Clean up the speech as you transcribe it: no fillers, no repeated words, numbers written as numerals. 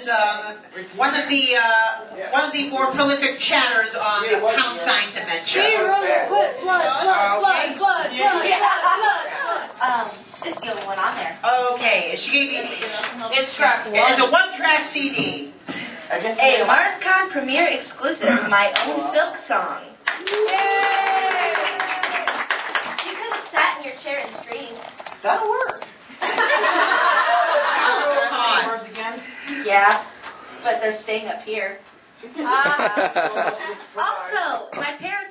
is one of the more prolific chatters on the pound sign dimension. It's the only one on there. Okay, she gave me. It's track one. It's a one-track CD. A MarsCon premiere exclusive, my own silk song. Yay! You could have sat in your chair and screamed. That'll work. Yeah, but they're staying up here. Also, my parents